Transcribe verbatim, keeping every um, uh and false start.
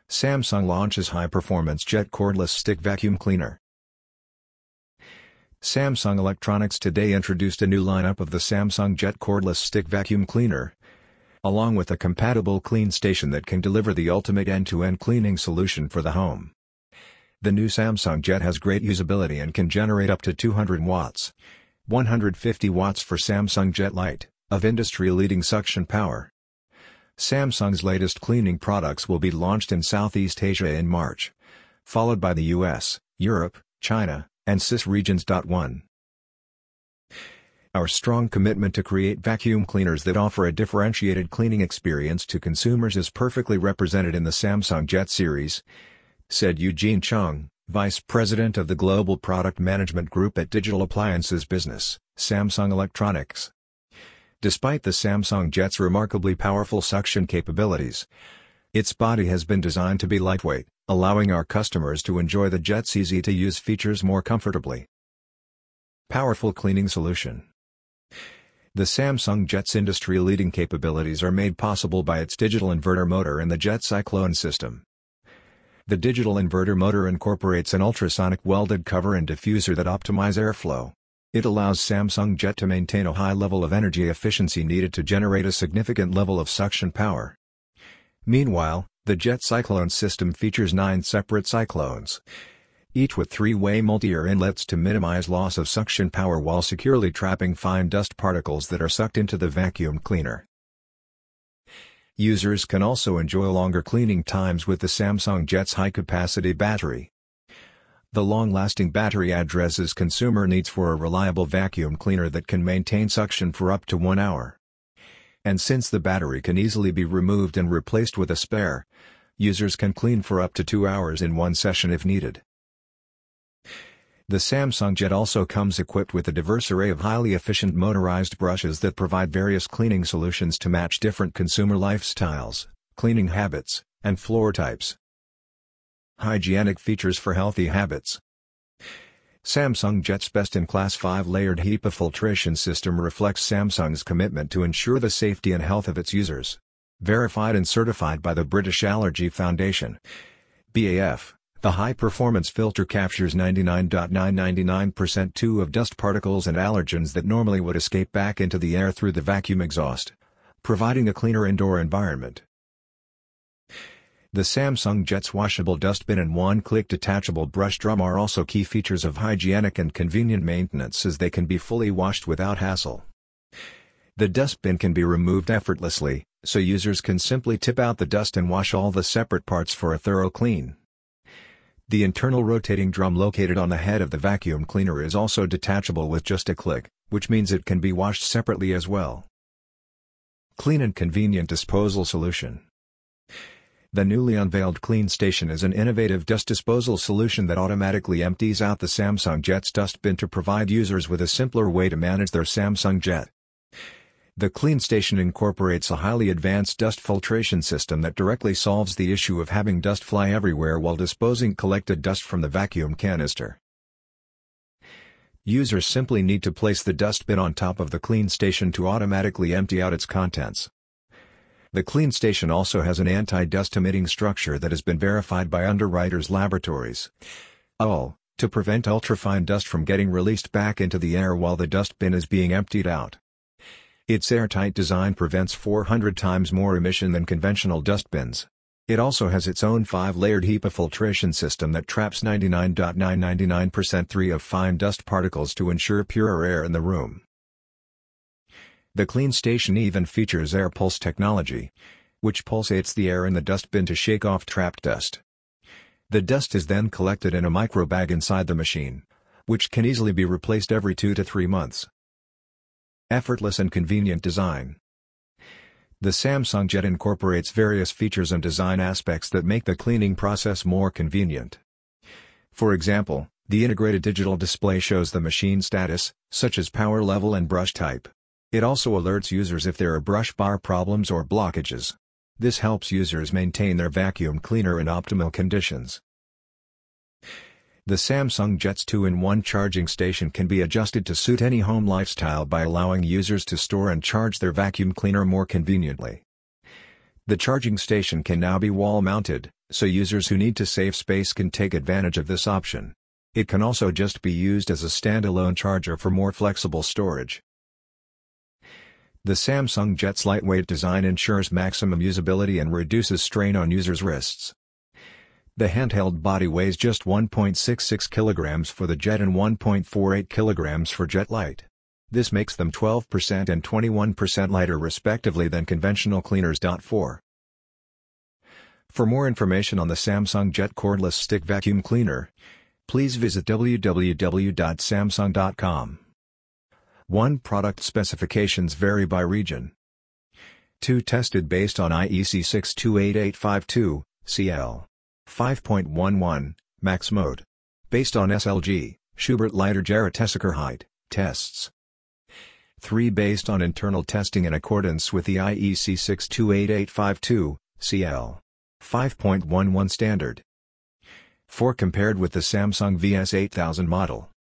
Samsung launches high-performance Jet cordless stick vacuum cleaner. Samsung Electronics today introduced a new lineup of the Samsung Jet cordless stick vacuum cleaner, along with a compatible clean station that can deliver the ultimate end-to-end cleaning solution for the home. The new Samsung Jet has great usability and can generate up to two hundred watts, one hundred fifty watts for Samsung Jet Lite, of industry-leading suction power. Samsung's latest cleaning products will be launched in Southeast Asia in March, followed by the U S, Europe, China, and C I S regions. one. Our strong commitment to create vacuum cleaners that offer a differentiated cleaning experience to consumers is perfectly represented in the Samsung Jet series, said Eugene Chung, Vice President of the Global Product Management Group at Digital Appliances Business, Samsung Electronics. Despite the Samsung Jet's remarkably powerful suction capabilities, its body has been designed to be lightweight, allowing our customers to enjoy the Jet's easy-to-use features more comfortably. Powerful cleaning solution. The Samsung Jet's industry-leading capabilities are made possible by its digital inverter motor and the Jet Cyclone system. The digital inverter motor incorporates an ultrasonic welded cover and diffuser that optimize airflow. It allows Samsung Jet to maintain a high level of energy efficiency needed to generate a significant level of suction power. Meanwhile, the Jet Cyclone system features nine separate cyclones, each with three-way multi-air inlets to minimize loss of suction power while securely trapping fine dust particles that are sucked into the vacuum cleaner. Users can also enjoy longer cleaning times with the Samsung Jet's high-capacity battery. The long-lasting battery addresses consumer needs for a reliable vacuum cleaner that can maintain suction for up to one hour. And since the battery can easily be removed and replaced with a spare, users can clean for up to two hours in one session if needed. The Samsung Jet also comes equipped with a diverse array of highly efficient motorized brushes that provide various cleaning solutions to match different consumer lifestyles, cleaning habits, and floor types. Hygienic features for healthy habits. Samsung Jet's best-in-class five-layered HEPA filtration system reflects Samsung's commitment to ensure the safety and health of its users. Verified and certified by the British Allergy Foundation, B A F, the high-performance filter captures ninety-nine point nine nine nine percent two of dust particles and allergens that normally would escape back into the air through the vacuum exhaust, providing a cleaner indoor environment. The Samsung Jet's washable dustbin and one-click detachable brush drum are also key features of hygienic and convenient maintenance as they can be fully washed without hassle. The dustbin can be removed effortlessly, so users can simply tip out the dust and wash all the separate parts for a thorough clean. The internal rotating drum located on the head of the vacuum cleaner is also detachable with just a click, which means it can be washed separately as well. Clean and convenient disposal solution. The newly unveiled Clean Station is an innovative dust disposal solution that automatically empties out the Samsung Jet's dustbin to provide users with a simpler way to manage their Samsung Jet. The Clean Station incorporates a highly advanced dust filtration system that directly solves the issue of having dust fly everywhere while disposing collected dust from the vacuum canister. Users simply need to place the dustbin on top of the Clean Station to automatically empty out its contents. The Clean Station also has an anti-dust emitting structure that has been verified by Underwriters Laboratories, U L, to prevent ultrafine dust from getting released back into the air while the dustbin is being emptied out. Its airtight design prevents four hundred times more emission than conventional dustbins. It also has its own five-layered HEPA filtration system that traps ninety-nine point nine nine nine percent three of fine dust particles to ensure purer air in the room. The Clean Station even features air pulse technology, which pulsates the air in the dustbin to shake off trapped dust. The dust is then collected in a microbag inside the machine, which can easily be replaced every two to three months. Effortless and convenient design. The Samsung Jet incorporates various features and design aspects that make the cleaning process more convenient. For example, the integrated digital display shows the machine status, such as power level and brush type. It also alerts users if there are brush bar problems or blockages. This helps users maintain their vacuum cleaner in optimal conditions. The Samsung Jet's two in one charging station can be adjusted to suit any home lifestyle by allowing users to store and charge their vacuum cleaner more conveniently. The charging station can now be wall-mounted, so users who need to save space can take advantage of this option. It can also just be used as a standalone charger for more flexible storage. The Samsung Jet's lightweight design ensures maximum usability and reduces strain on users' wrists. The handheld body weighs just one point six six kilograms for the Jet and one point four eight kilograms for Jet Lite. This makes them twelve percent and twenty-one percent lighter respectively than conventional cleaners. four. For more information on the Samsung Jet cordless stick vacuum cleaner, please visit w w w dot samsung dot com. one Product specifications vary by region. two Tested based on I E C six two eight eight five two, C L. five point one one, Max Mode. Based on S L G, Schubert Lighter Jarrett Tessiker height, tests. three Based on internal testing in accordance with the I E C six two eight eight five two, C L. five point one one standard. four Compared with the Samsung V S eight thousand model.